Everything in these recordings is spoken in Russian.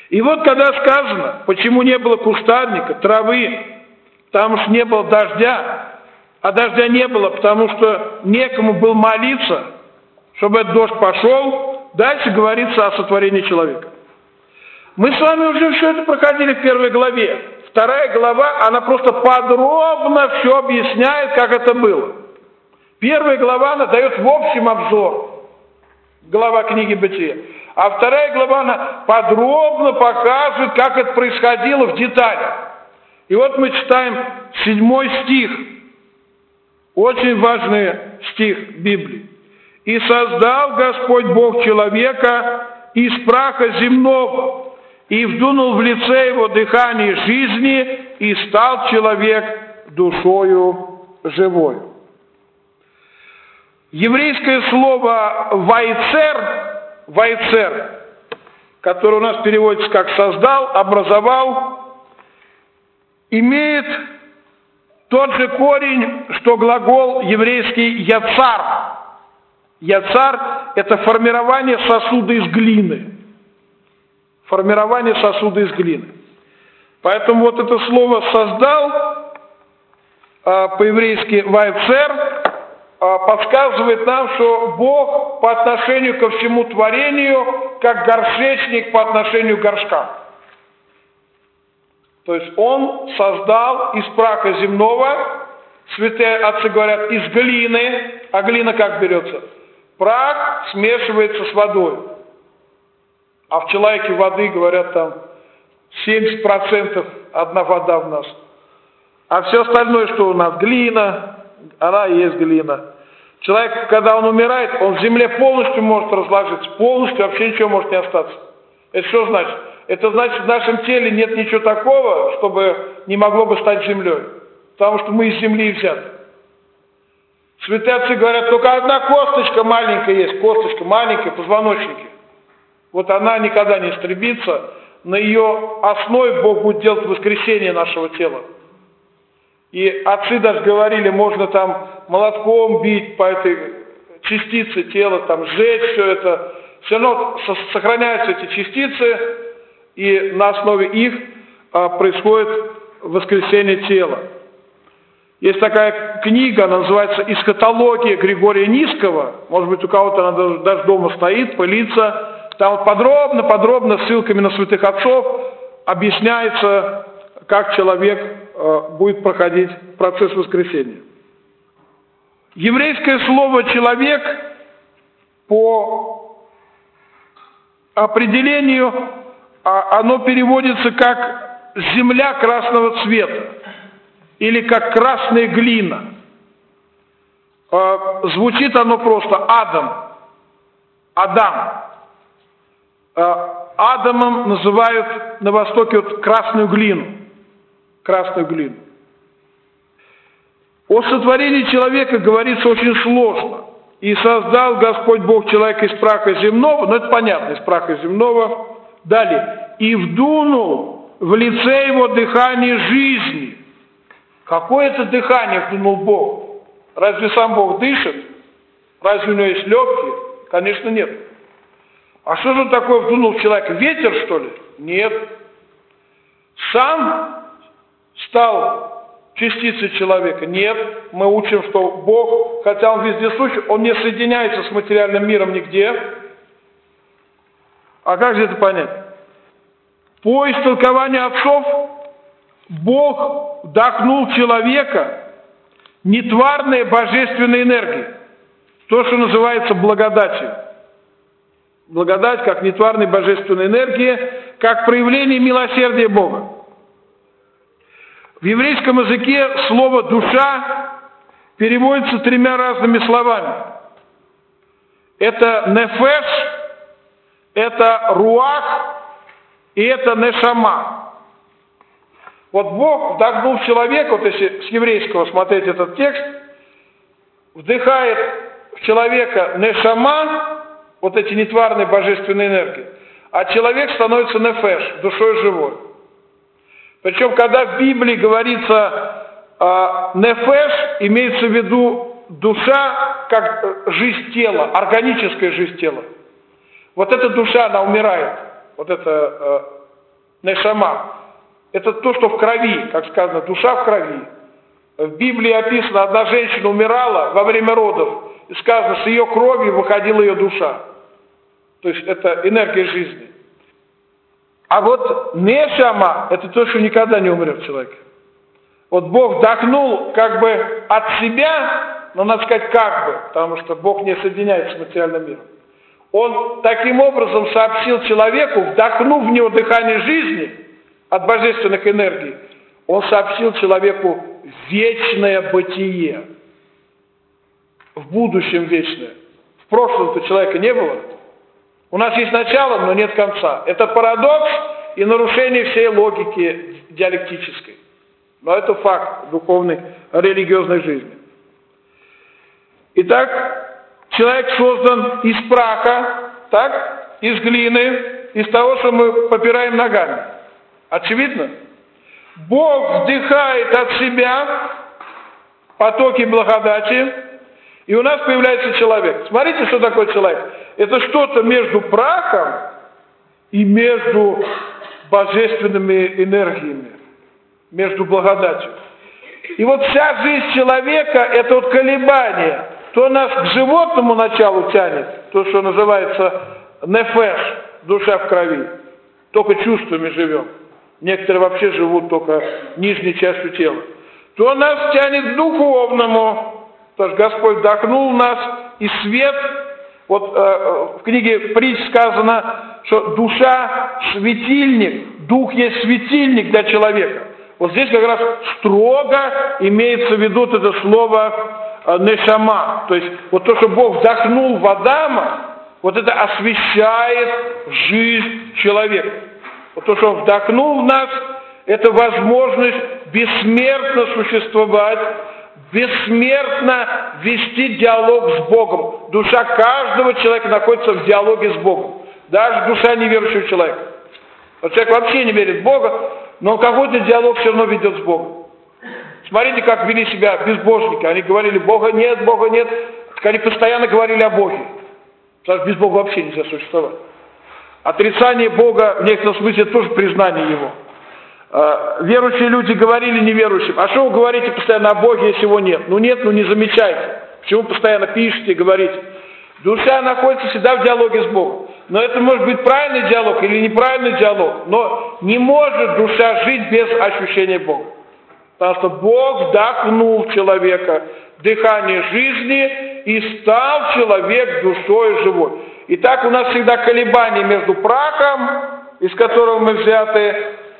И вот когда сказано, почему не было кустарника, травы, потому что не было дождя, а дождя не было, потому что некому было молиться, чтобы этот дождь пошел, дальше говорится о сотворении человека. Мы с вами уже все это проходили в первой главе. Вторая глава, она просто подробно все объясняет, как это было. Первая глава, она дает в общем обзор, глава книги Бытия. А вторая глава, она подробно показывает, как это происходило в деталях. И вот мы читаем 7 стих, очень важный стих Библии. «И создал Господь Бог человека из праха земного, и вдунул в лице его дыхание жизни, и стал человек душою живою». Еврейское слово «вайцер», которое у нас переводится как «создал», «образовал», имеет тот же корень, что глагол еврейский «яцар». «Яцар» – это формирование сосуда из глины. Формирование сосуда из глины. Поэтому вот это слово «создал», по-еврейски «вайцер», подсказывает нам, что Бог по отношению ко всему творению, как горшечник по отношению к горшкам. То есть Он создал из праха земного, святые отцы говорят, из глины. А глина как берется? Прах смешивается с водой. А в человеке воды, говорят, там 70% одна вода в нас. А все остальное, что у нас? Глина, она и есть глина. Человек, когда он умирает, он в земле полностью может разложиться, полностью, вообще ничего может не остаться. Это что значит? Это значит, в нашем теле нет ничего такого, чтобы не могло бы стать землей. Потому что мы из земли взяты. Святые отцы говорят, только одна косточка маленькая есть, косточка маленькая, позвоночники. Вот она никогда не истребится. На ее основе Бог будет делать воскресение нашего тела. И отцы даже говорили, можно там молотком бить по этой частице тела, там сжечь все это. Все равно сохраняются эти частицы, и на основе их происходит воскресение тела. Есть такая книга, она называется «Эсхатология» Григория Низкого. Может быть, у кого-то она даже дома стоит, пылится. Там подробно, ссылками на святых отцов объясняется, как человек будет проходить процесс воскресения. Еврейское слово «человек» по определению оно переводится как «земля красного цвета» или как «красная глина». Звучит оно просто Адам. Адамом называют на Востоке вот красную глину. Красную глину. О сотворении человека говорится очень сложно. «И создал Господь Бог человека из праха земного», это понятно, из праха земного. Далее. «И вдунул в лице его дыхание жизни». Какое это дыхание вдунул Бог? Разве сам Бог дышит? Разве у него есть легкие? Конечно, нет. А что же такое вдунул в человека? Ветер, что ли? Нет. Сам стал частицей человека? Нет. Мы учим, что Бог, хотя Он вездесущий, Он не соединяется с материальным миром нигде. А как же это понять? По истолкованию отцов, Бог вдохнул в человека нетварные божественные энергии. То, что называется благодатью. Благодать как нетварной божественной энергии, как проявление милосердия Бога. В еврейском языке слово «душа» переводится 3 разными словами. Это «нефеш», это «руах» и это «нешама». Вот Бог вдохнул в человека, вот если с еврейского смотреть этот текст, вдыхает в человека «нешама», вот эти нетварные божественные энергии, а человек становится нефеш, душой живой. Причем, когда в Библии говорится нефеш, имеется в виду душа как жизнь тела, органическая жизнь тела. Вот эта душа, она умирает. Вот эта нешама. Это то, что в крови, как сказано, душа в крови. В Библии описано, одна женщина умирала во время родов, и сказано, с ее крови выходила ее душа. То есть это энергия жизни. А вот нешама, это то, что никогда не умрет в человеке. Вот Бог вдохнул как бы от себя, но надо сказать как бы, потому что Бог не соединяется с материальным миром. Он таким образом сообщил человеку, вдохнув в него дыхание жизни от божественных энергий, он сообщил человеку вечное бытие. В будущем вечное. В прошлом-то человека не было. У нас есть начало, но нет конца. Это парадокс и нарушение всей логики диалектической. Но это факт духовной, религиозной жизни. Итак, человек создан из праха, так, из глины, из того, что мы попираем ногами. Очевидно? Бог вдыхает от себя потоки благодати, и у нас появляется человек. Смотрите, что такое человек. Это что-то между прахом и между божественными энергиями, между благодатью. И вот вся жизнь человека – это вот колебание. То нас к животному началу тянет, то, что называется нефеш, душа в крови. Только чувствами живем. Некоторые вообще живут только нижней частью тела. То нас тянет к духовному. Потому что Господь вдохнул в нас, и свет, вот в книге Притч сказано, что душа – светильник, дух есть светильник для человека. Вот здесь как раз строго имеется в виду это слово нешама. То есть вот то, что Бог вдохнул в Адама, вот это освещает жизнь человека. Вот то, что Он вдохнул в нас, это возможность бессмертно существовать, бессмертно вести диалог с Богом. Душа каждого человека находится в диалоге с Богом. Даже душа неверующего человека. Вот человек вообще не верит в Бога, но он какой-то диалог все равно ведет с Богом. Смотрите, как вели себя безбожники. Они говорили, Бога нет, Бога нет. Так они постоянно говорили о Боге. Потому что без Бога вообще нельзя существовать. Отрицание Бога в некотором смысле тоже признание Его. Верующие люди говорили неверующим, а что вы говорите постоянно о Боге, если Его нет? Ну нет, ну не замечайте. Почему постоянно пишете и говорите? Душа находится всегда в диалоге с Богом. Но это может быть правильный диалог или неправильный диалог. Но не может душа жить без ощущения Бога. Потому что Бог вдохнул в человека дыхание жизни и стал человек душой живой. И так у нас всегда колебания между прахом, из которого мы взяты,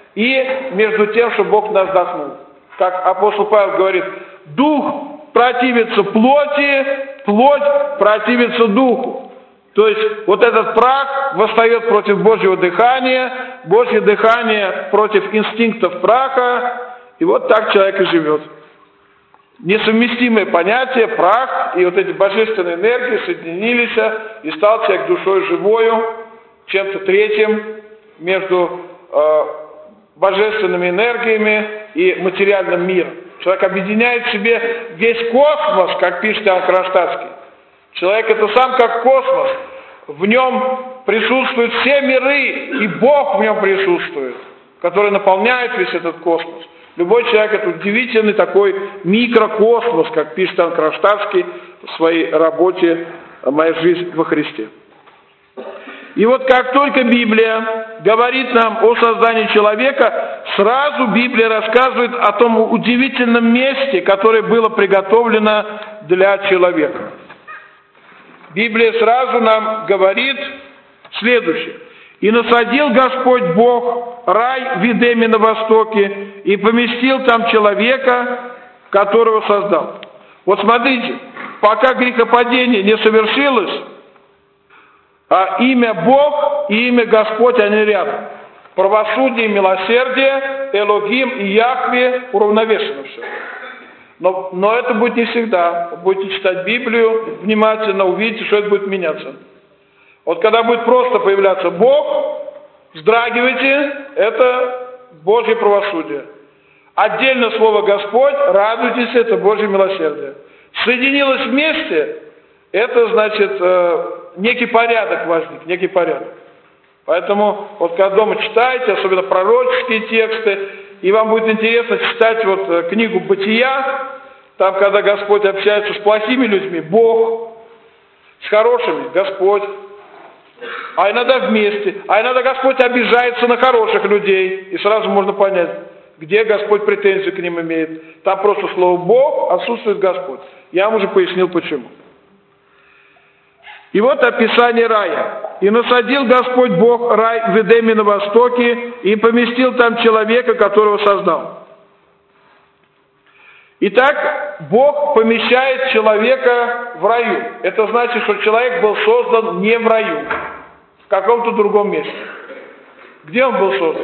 и между тем, что Бог нас вдохнул. Как апостол Павел говорит, дух противится плоти, плоть противится духу. То есть вот этот прах восстает против Божьего дыхания, Божье дыхание против инстинктов праха, и вот так человек и живет. Несовместимые понятия, прах и вот эти божественные энергии соединились, и стал человек душой живою, чем-то третьим между божественными энергиями и материальным миром. Человек объединяет в себе весь космос, как пишет Иоанн Кронштадтский. Человек это сам как космос. В нем присутствуют все миры, и Бог в нем присутствует, который наполняет весь этот космос. Любой человек это удивительный такой микрокосмос, как пишет Иоанн Кронштадтский в своей работе «Моя жизнь во Христе». И вот как только Библия говорит нам о создании человека, сразу Библия рассказывает о том удивительном месте, которое было приготовлено для человека. Библия сразу нам говорит следующее. «И насадил Господь Бог рай в Эдеме на востоке, и поместил там человека, которого создал». Вот смотрите, пока грехопадение не совершилось, а имя Бог и имя Господь, они рядом. Правосудие и милосердие, Элогим и Яхве уравновешено все. Но это будет не всегда. Вы будете читать Библию внимательно, увидите, что это будет меняться. Вот когда будет просто появляться Бог, вздрагивайте, это Божье правосудие. Отдельно слово Господь, радуйтесь, это Божье милосердие. Соединилось вместе, это значит некий порядок возник, некий порядок. Поэтому, вот когда дома читаете, особенно пророческие тексты, и вам будет интересно читать вот книгу «Бытия», там, когда Господь общается с плохими людьми, Бог, с хорошими, Господь, а иногда вместе, а иногда Господь обижается на хороших людей, и сразу можно понять, где Господь претензии к ним имеет. Там просто слово «Бог», отсутствует Господь. Я вам уже пояснил, почему. И вот описание рая. «И насадил Господь Бог рай в Эдеме на востоке, и поместил там человека, которого создал». Итак, Бог помещает человека в раю. Это значит, что человек был создан не в раю, в каком-то другом месте. Где он был создан?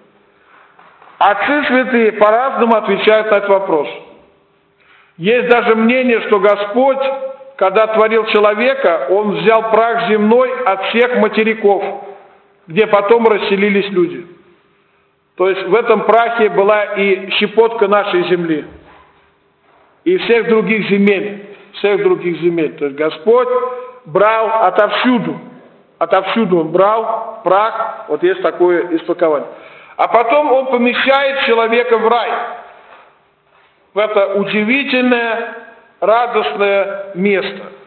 Отцы святые по-разному отвечают на этот вопрос. Есть даже мнение, что Господь, когда творил человека, Он взял прах земной от всех материков, где потом расселились люди. То есть в этом прахе была и щепотка нашей земли, и всех других земель. То есть Господь брал отовсюду Он брал прах, вот есть такое истолкование. А потом Он помещает человека в рай, в это удивительное, радостное место.